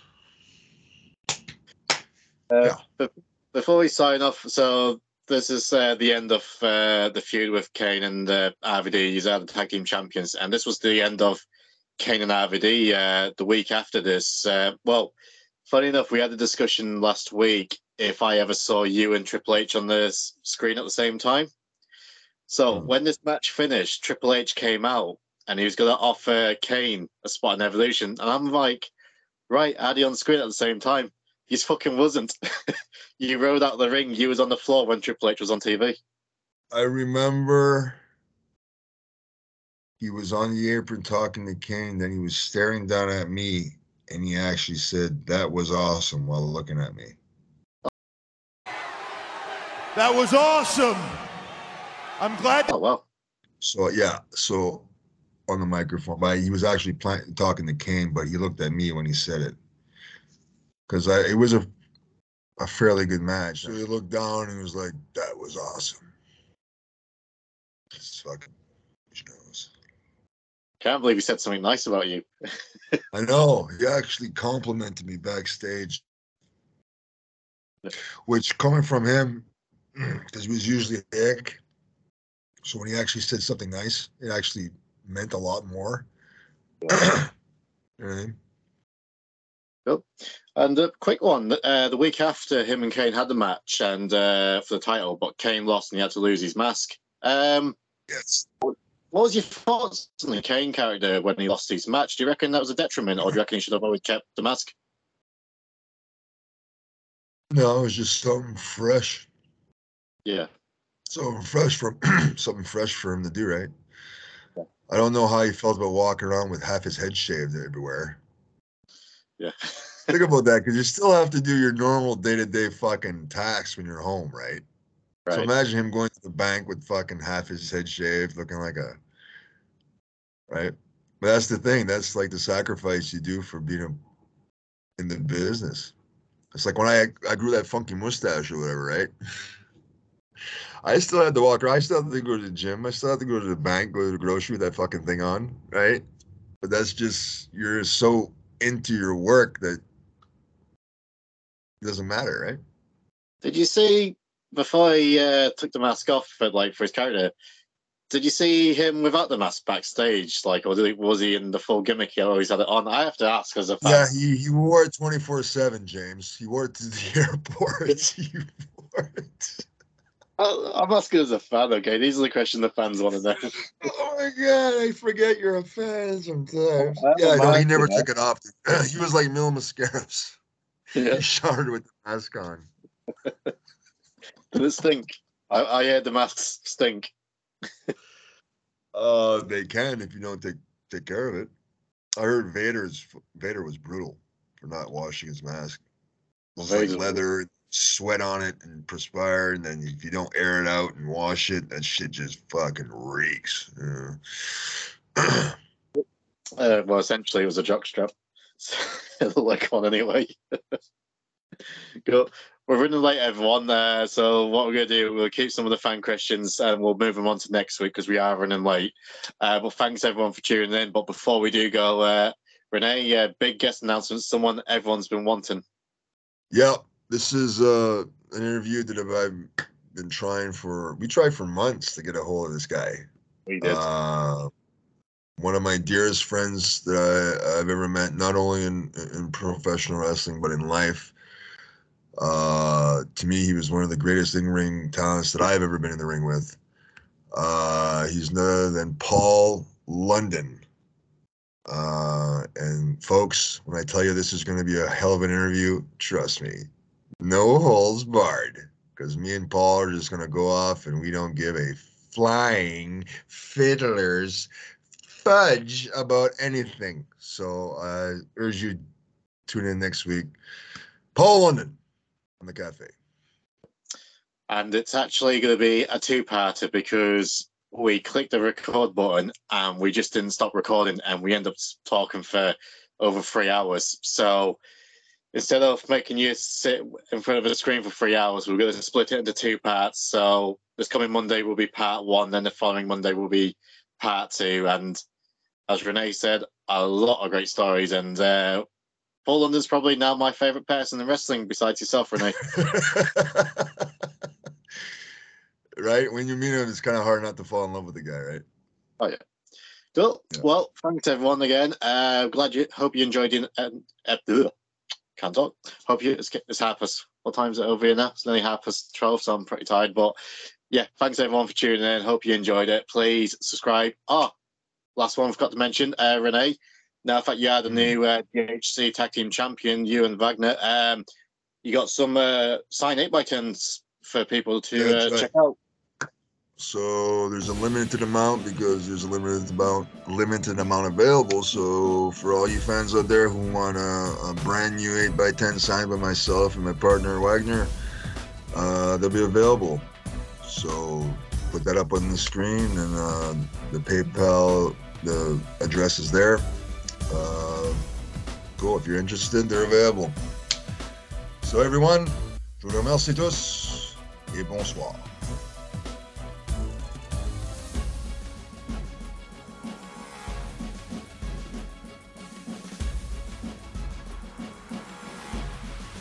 Yeah. Before we sign off, so this is the end of the feud with Kane and RVD. These are the tag team champions, and this was the end of Kane and RVD the week after this. Funny enough, we had a discussion last week if I ever saw you and Triple H on the screen at the same time. So when this match finished, Triple H came out and he was going to offer Kane a spot in Evolution. And I'm like, right, Addy on screen at the same time. He fucking wasn't. You rode out of the ring. You was on the floor when Triple H was on TV. I remember he was on the apron talking to Kane. Then he was staring down at me. And he actually said, "That was awesome," while looking at me. That was awesome. I'm glad. Oh, wow. So, yeah. So, on the microphone. But he was actually talking to Kane, but he looked at me when he said it. Because it was a fairly good match. So he looked down and he was like, "That was awesome." It's fucking knows. Can't believe he said something nice about you. I know. He actually complimented me backstage. Which, coming from him, because he was usually a dick, so when he actually said something nice, it actually meant a lot more. Yeah. You know what I mean? Cool. And a quick one. The week after him and Kane had the match and for the title, but Kane lost and he had to lose his mask. Yes. What was your thoughts on the Kane character when he lost his match? Do you reckon that was a detriment, or do you reckon he should have always kept the mask? No, it was just something fresh. Yeah. Something fresh for him to do, right? Yeah. I don't know how he felt about walking around with half his head shaved everywhere. Yeah. Think about that, because you still have to do your normal day-to-day fucking tasks when you're home, right? So Right. imagine him going to the bank with fucking half his head shaved, looking like a, right? But that's the thing. That's like the sacrifice you do for being in the business. It's like when I grew that funky mustache or whatever, right? I still had to walk around. I still had to go to the gym. I still had to go to the bank, go to the grocery with that fucking thing on, right? But that's just, you're so into your work that it doesn't matter, right? Did you see before he took the mask off for his character? Did you see him without the mask backstage? Like, or was he in the full gimmick? He always had it on. I have to ask as a fan. Yeah, he wore it 24/7, James. He wore it to the airport. He wore it. I'm asking as a fan. Okay, these are the questions the fans want to know. Oh my god, I forget you're a fan sometimes. I'm Yeah, a no, he mask, never you know. took it off. He was like Mil Mascaras. Yeah. He showered with the mask on. Did it stink? I heard the masks stink. They can if you don't take care of it. I heard Vader was brutal for not washing his mask. It's like Vader's- leather, sweat on it, and perspire, and then if you don't air it out and wash it, that shit just fucking reeks. Well, essentially, it was a jockstrap. So, it looked like one anyway. Cool. We're running late, everyone. So what we're going to do, we'll keep some of the fan questions and we'll move them on to next week because we are running late. But thanks, everyone, for tuning in. But before we do go, Renee, big guest announcement, someone everyone's been wanting. Yeah, this is an interview that I've been trying for. We tried for months to get a hold of this guy. We did. One of my dearest friends that I've ever met, not only in professional wrestling but in life. To me, he was one of the greatest in-ring talents that I've ever been in the ring with. He's none other than Paul London. And folks, when I tell you this is going to be a hell of an interview, trust me, no holes barred, because me and Paul are just going to go off and we don't give a flying fiddler's fudge about anything. So I urge you to tune in next week. Paul London on the Cafe. And it's actually going to be a two-parter because we clicked the record button and we just didn't stop recording and we end up talking for over 3 hours. So instead of making you sit in front of a screen for 3 hours, we're going to split it into two parts. So this coming Monday will be part one, then the following Monday will be part two. And as Renee said, a lot of great stories. And Paul London's probably now my favorite person in wrestling besides yourself, Renee. Right? When you meet him, it's kind of hard not to fall in love with the guy, right? Oh, yeah. Cool. Yeah. Well, thanks everyone again. Hope you enjoyed it. Can't talk. Hope you. It's 12:30. What time is it over here now? It's nearly 12:30, so I'm pretty tired. But yeah, thanks everyone for tuning in. Hope you enjoyed it. Please subscribe. Last one I forgot to mention, Renee. Now, in fact, you are the new DHC Tag Team Champion, you and Wagner. You got some signed 8x10s for people to check out. So there's a limited amount because there's a limited amount available. So for all you fans out there who want a brand new 8x10 signed by myself and my partner Wagner, they'll be available. So put that up on the screen, and the PayPal, the address is there. Cool. If you're interested, they're available. So everyone, je vous remercie tous et bonsoir.